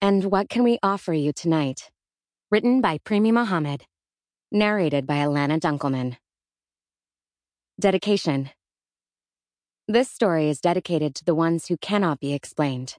And What Can We Offer You Tonight? Written by Primi Mohammed. Narrated by Alana Dunkelman. Dedication. This story is dedicated to the ones who cannot be explained.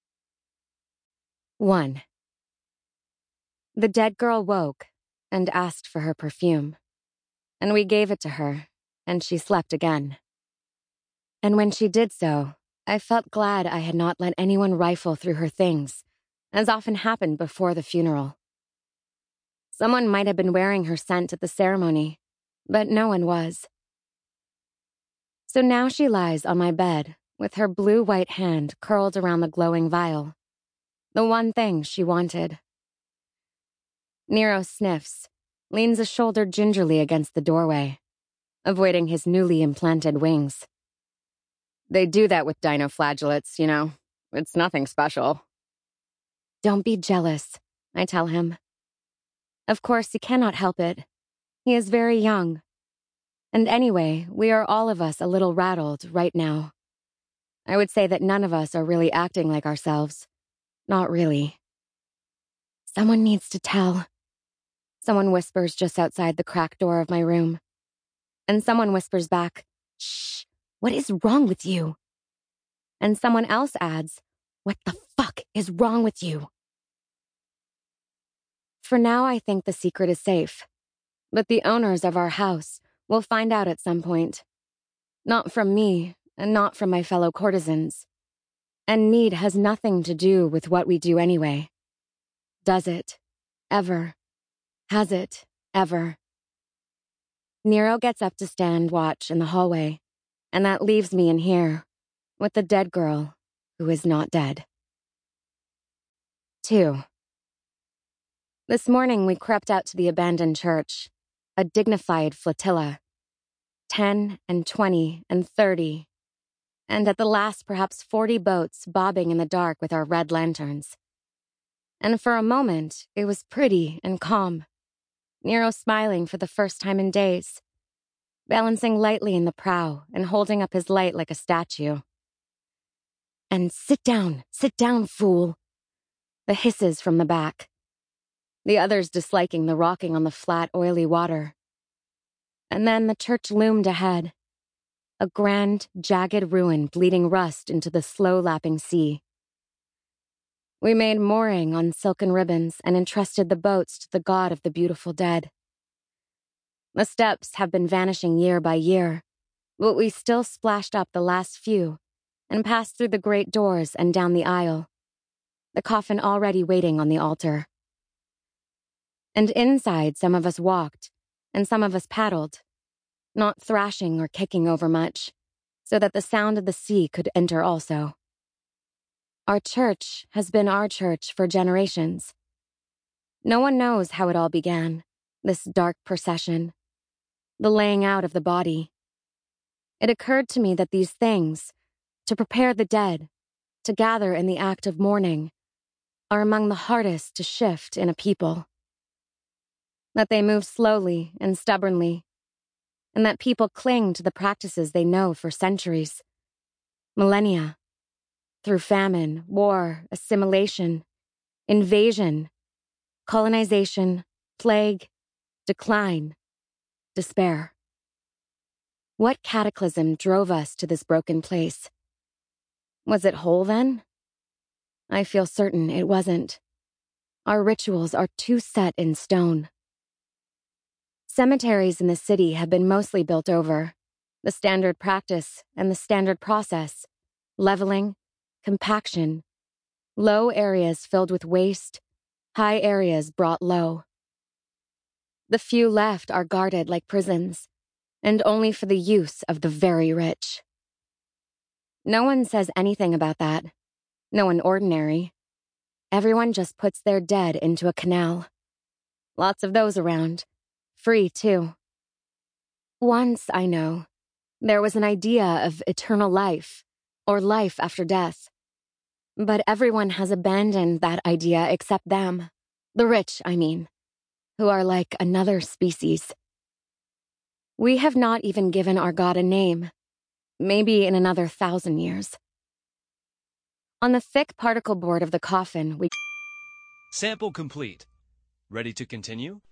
1. The dead girl woke and asked for her perfume, and we gave it to her, and she slept again. And when she did so, I felt glad I had not let anyone rifle through her things, as often happened before the funeral. Someone might have been wearing her scent at the ceremony, but no one was. So now she lies on my bed with her blue-white hand curled around the glowing vial, the one thing she wanted. Nero sniffs, leans a shoulder gingerly against the doorway, avoiding his newly implanted wings. They do that with dinoflagellates, you know. It's nothing special. Don't be jealous, I tell him. Of course, he cannot help it. He is very young. And anyway, we are all of us a little rattled right now. I would say that none of us are really acting like ourselves. Not really. Someone needs to tell. Someone whispers just outside the cracked door of my room. And someone whispers back, "Shh, what is wrong with you?" And someone else adds, "What the fuck is wrong with you?" For now, I think the secret is safe. But the owners of our house will find out at some point. Not from me, and not from my fellow courtesans. And need has nothing to do with what we do anyway. Does it? Ever? Has it? Ever? Nero gets up to stand watch in the hallway, and that leaves me in here, with the dead girl who is not dead. 2. This morning we crept out to the abandoned church, a dignified flotilla. 10 and 20 and 30, and at the last perhaps 40 boats bobbing in the dark with our red lanterns. And for a moment, it was pretty and calm. Nero smiling for the first time in days, balancing lightly in the prow and holding up his light like a statue. And sit down, fool. The hisses from the back. The others disliking the rocking on the flat, oily water. And then the church loomed ahead. A grand, jagged ruin bleeding rust into the slow-lapping sea. We made mooring on silken ribbons and entrusted the boats to the god of the beautiful dead. The steps have been vanishing year by year, but we still splashed up the last few and passed through the great doors and down the aisle, the coffin already waiting on the altar. And inside, some of us walked, and some of us paddled, not thrashing or kicking over much, so that the sound of the sea could enter also. Our church has been our church for generations. No one knows how it all began, this dark procession, the laying out of the body. It occurred to me that these things, to prepare the dead, to gather in the act of mourning, are among the hardest to shift in a people. That they move slowly and stubbornly, and that people cling to the practices they know for centuries, millennia, through famine, war, assimilation, invasion, colonization, plague, decline, despair. What cataclysm drove us to this broken place? Was it whole then? I feel certain it wasn't. Our rituals are too set in stone. Cemeteries in the city have been mostly built over. The standard practice and the standard process, leveling, compaction, low areas filled with waste, high areas brought low. The few left are guarded like prisons, and only for the use of the very rich. No one says anything about that. No one ordinary. Everyone just puts their dead into a canal. Lots of those around. Free, too. Once, I know, there was an idea of eternal life, or life after death. But everyone has abandoned that idea except them. The rich, I mean, who are like another species. We have not even given our God a name. Maybe in another 1,000 years. On the thick particle board of the coffin, we Sample complete. Ready to continue?